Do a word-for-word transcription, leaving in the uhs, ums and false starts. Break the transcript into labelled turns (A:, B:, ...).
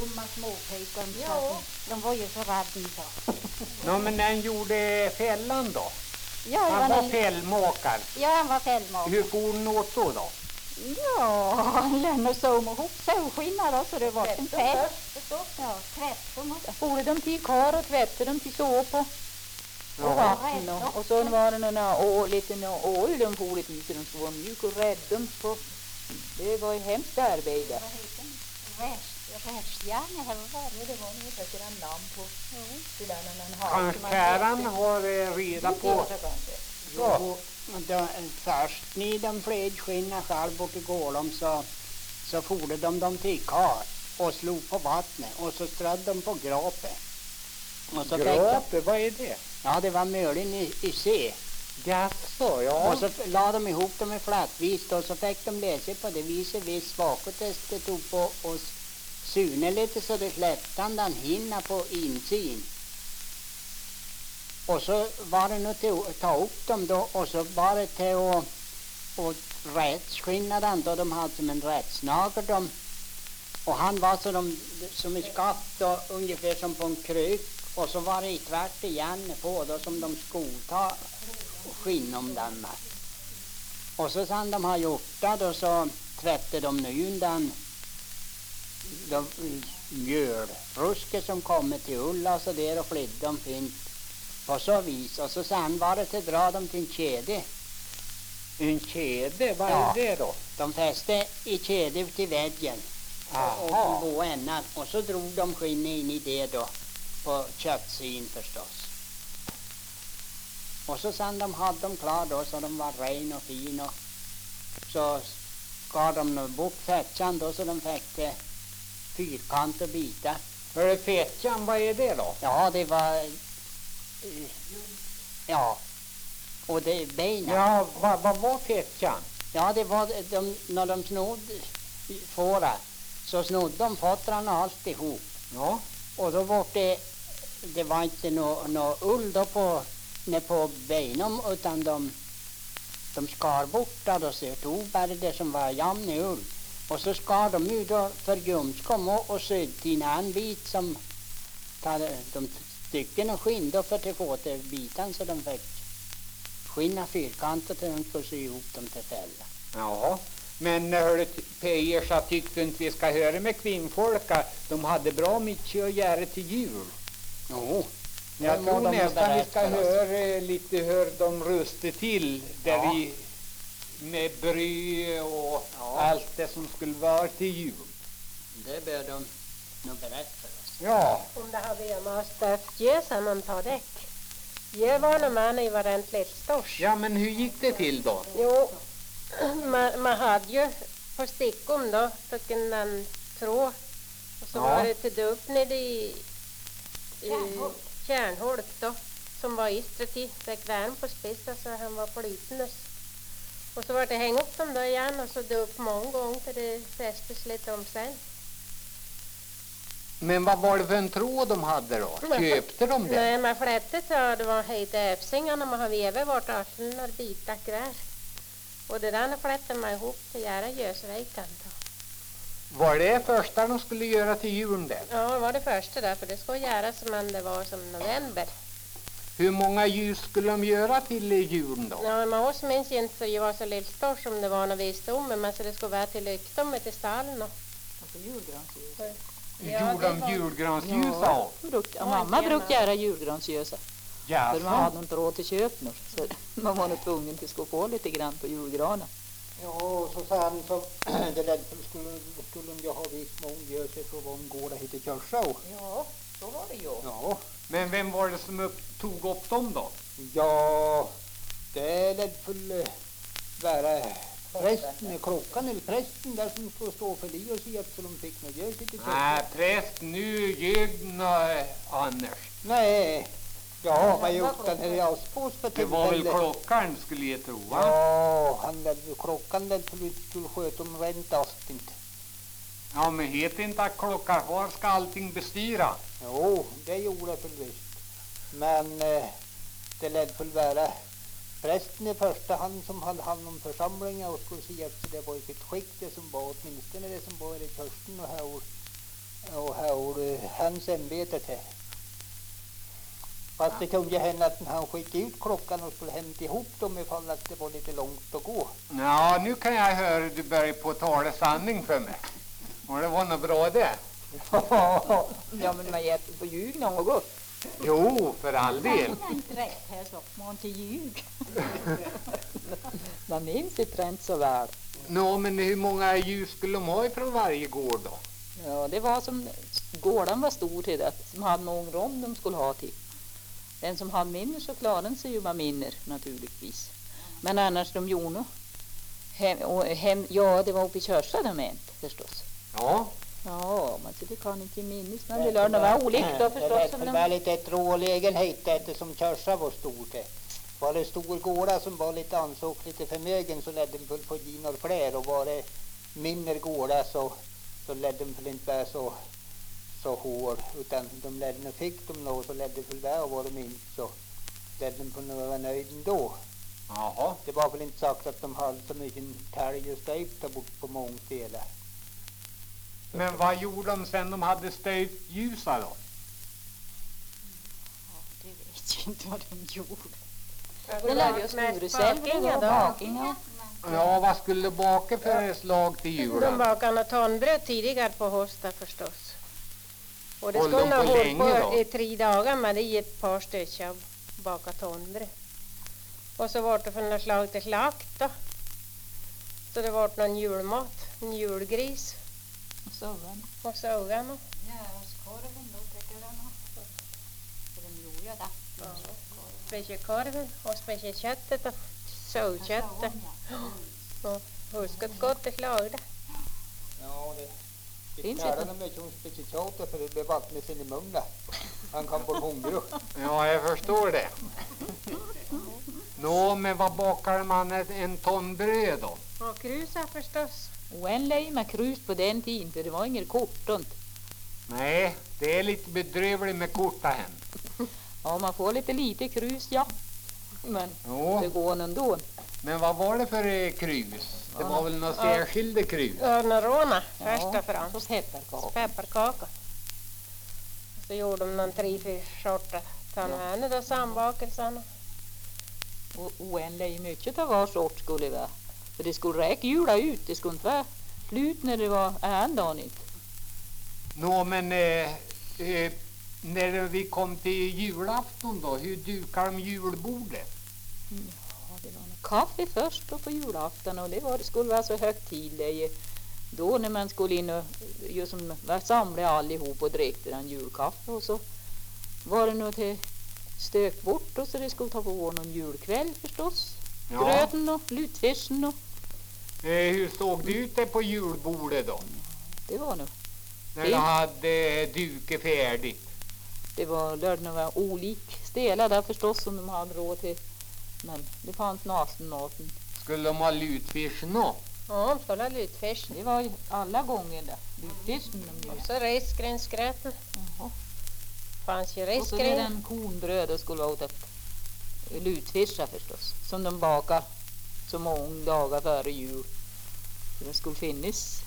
A: dumma småpojkar.
B: Ja.
A: De var ju så rädda.
C: Nå, men när han gjorde fällan då?
A: Ja,
C: Han var
A: en...
C: fällmakare.
A: ja, han var fällmakare.
C: Hur for han åt då då?
A: Ja, han lönade så med ihop solskinnar då, så det var en fäll. Ja, tretton.
B: Får de till kar och tvättade dem till såpa och
C: Ja.
B: vatten och, och så var det några år, lite några år de for lite i så de skulle vara mjuk och rädda på. Det var ett hemskt arbete.
A: Vad heter den? Rest, restjärn eller vad var det?
B: Det var nog säkert en namn på det där när man har.
C: Kanske käran har eh, reda på...
D: Jo, då, först när de fled skinna själv bort i Gålom så, så forde de dem till kar och slog på vattnet och så strödde de på grapet. Och så fick de,
C: Grape, vad är det?
D: ja, det var möjligen i, i se.
C: Jaså, ja.
D: Och så la de ihop dem i flätvis och så fick de läsa på det viset vis svakotestet upp och, och sune lite så det släppte han hinna på insyn. Och så var det nog till att ta upp dem då och så var det till att och rättsskynda den då de hade som en rättsnagel dem. Och han var så de, som i skatt då, ungefär som på en krök. Och så var det tvärt igen på då som de skulle ta skinn om den med. Och så sen de har gjort det då så tvättade de nu den de mjölruske som kommer till Ulla så där och flydde de fint på så vis. Och så sen var det till att dra dem till en kedja.
C: En kedja, vad
D: Ja.
C: är det då?
D: De fäste i kedja till väggen och,
C: Aha.
D: och på änden. Och så drog de skinn in i det då på köttsyn förstås. Och så sen de hade dem klar då så de var ren och fin och så skar de nog bort fetsan då så de fick till fyrkant och bitar.
C: Hörru, fetjan, vad är det då?
D: Ja, det var... eh, Ja. Och det är benen. Ja.
C: Ja, vad, vad var fetjan?
D: ja, det var de, när de snodde fåra så snodde de fötterna alltihop.
C: Ja.
D: Och då var det, det var inte någon nå ull då på, nej, på benen utan de, de skar bort det och så tog bara det som var jämn ull. Och så skar de ju då för gumskom och, och sydde till en bit som tar de stycken och skinn då för att få till biten så de fick skinna fyrkanter till de skulle sy ihop dem till fälla.
C: Ja. Men hörru, Pejer, så tyckte inte vi ska höra med kvinnfolka. De hade bra mycket att göra till jul.
D: Jo.
C: Jag
D: må
C: tror
D: de
C: nästan vi ska
D: berätta för oss.
C: höra lite hur de röste till där
D: Ja.
C: vi med bröd och
D: Ja.
C: allt det som skulle vara till jul.
D: Det bör de nog berätta för oss.
C: Ja.
E: Om det har vi med stöftgösa man tar däck. Jag var nog med i varent lillstors.
C: Ja, men hur gick det till då?
E: Jo, man, man hade ju på stickom då, tog en en tråd och så
C: Ja.
E: var det till upp nere i, i kärnhålet då, som var ystre till, fick värm på spetsen så han var flytandes. Och så var det häng upp dem då igen och så det upp många gånger till det fästes lite om sen.
C: Men vad var det för en tråd de hade då? Köpte de det?
E: Nej, man flätte så det var hejta äpsingarna man har vevat vart alla bitar grär. Och det där flätte man ihop till göra gösvejkan då.
C: Var det första de skulle göra till julen det?
E: Ja, det var det första där, för det skulle göras som det var som november.
C: Hur många ljus skulle de göra till julen då?
E: Ja, man också minns ju inte för jag var så lillstor som det var när vi stod med, men så det skulle vara till lyktom till stallen och...
B: Alltså julgransljus.
E: Ja,
C: Gjorde
E: det
C: de
E: var-
C: julgransljus
B: Ja,
C: av?
B: bruk, ja,
E: Ja,
B: mamma
E: gärna.
B: brukade göra julgransljusa. För man hade
C: Jaså?
B: nog inte råd till köp nu. Så man var nog tvungen till att få lite grann på julgranen.
F: Ja, och så sen så det ledde skulle skulle jag ha visst många göra sig på en gård där heter Körså.
B: Ja, så var det ju.
F: Ja.
C: Men vem var det som upp, tog upp dem då?
F: Ja, det ledde väl vara prästen, klockan eller prästen där som skulle stå för det och se att så de fick något göra sig till Körså.
C: Nej, präst, nu ljög nå Anders.
F: Nej. Ja, vad gjort den här i Aspås för
C: Det var väl
F: tillfälle?
C: klockan skulle jag tro, va?
F: Ja, han ledde klockan ledde för att skulle sköta om rent ast inte.
C: Ja, men heter inte att klockan var ska allting bestyra?
F: Jo, det gjorde det väl visst. Men eh, det ledde väl vara prästen i första hand som hade hand om församlingen och skulle se att det var i sitt skick det som var åtminstone det som var i Körsten och här. och höll hans ämbetet här. Fast det kunde hända att han skickade ut klockan och skulle hämta ihop dem ifall att det var lite långt att gå.
C: Ja, nu kan jag höra du börjar på att tala sanning för mig. Och det var nog bra det.
B: Ja, men man hjälper på ljug någon gång.
C: Jo, för all del.
A: Jag har inte rätt här så man inte ljug.
B: Man minns inte rent så väl.
C: Nå, men hur många ljus skulle de ha från varje gård då?
B: Ja, det var som gården var stor till det, som hade någon rom de skulle ha till. Den som hade minner så klarade den sig ju med minner naturligtvis. Men annars de gjorde hem, och hem, ja, det var uppe i Körsa de ment förstås.
C: Ja.
B: Ja, men så det kan inte minnas, men det lär nog vara olika då förstås.
F: Det lät väl lite ett rålägenhet eftersom Körsa var stort. Var det stor gårda som var lite ansåg lite förmögen så ledde de på gin och fler, och var det mindre gårda så, så ledde de väl inte vara så, så hård, utan de ledde, när fick de något så ledde de väl och var de inte så ledde de på något var nöjd ändå.
C: Jaha.
F: Det var väl inte sagt att de hade så mycket tälj och stejp där bort på många delar.
C: Men vad gjorde de sen de hade stöjt ljusa då?
A: Ja, det vet jag inte vad de gjorde.
B: Det lär ju Stureselva och bakingar.
C: Ja, vad skulle du baka för slag till
E: De
C: julen?
E: bakade något tonbröd tidigare på hösten förstås. Och det
C: Höll
E: skulle
C: de
E: ha
C: på
E: hållit
C: länge
E: på
C: då?
E: i tre dagar med det i ett par stycken av baka tonbröd. Och så var det för några slag till slakt då. Så det var någon julmat, en julgris
B: Och så var det.
E: och sågan.
A: Ja, skorven då tycker jag nog. För de gjorde ju det.
E: Spekekorven och spekeköttet och sågköttet. Och huskat gott till slag det.
F: Ja, det det
B: Finns
F: kallar
B: inte.
F: de mycket om speciellt för det blev vattnet sin i munnen. Han kan bli hungrig.
C: Ja, jag förstår det. Nå, men vad bakar man en, en ton bröd då?
E: Och krusa förstås.
B: Oändlig med krus på den tiden, för det var inget kortont.
C: Nej, det är lite bedrövligt med korta hem.
B: Ja, man får lite lite krus, ja. Men
C: Jo,
B: det går ändå.
C: men vad var det för eh, krus? Det var väl några särskilda krus?
E: Örnaråna först
B: Ja,
E: och främst.
B: så pepparkakor.
E: Pepparkakor. Så gjorde de någon tre, fyra sorter tandvärne då, sambakelsen.
B: Och oändligt mycket av var sort skulle det vara. För det skulle räcka jula ut, det skulle inte vara slut när det var en dag nytt.
C: Nå, men eh, eh, när vi kom till julafton då, hur dukar de julbordet?
B: Ja, det var nog kaffe först då på julafton, och det, var, det skulle vara så högtidligt. Då när man skulle in och just som var samlade allihop och drickte den julkaffe, och så var det nog till stök bort, och så det skulle ta på vår någon julkväll förstås.
C: Ja.
B: Gröten och lutfisken, och
C: Eh, hur såg det ut där på julbordet då?
B: det var nog.
C: När
B: Fint.
C: du hade eh, dukat färdigt?
B: Det var lördagen var olik stelar där förstås som de hade råd till. Men det fanns nasenmaten.
C: Skulle de ha lutfisk nå?
E: Ja, de skulle ha lutfisk.
B: Det var ju alla gånger där. Lutfisken de
E: Och
B: gjorde.
E: så risgrynsgröten.
B: Jaha.
E: Fanns ju
B: Och så är
E: risgryn.
B: den kornbröd och skulle vara åt lutfiskar förstås. Som de bakar så många dagar före jul. Så det skulle finnas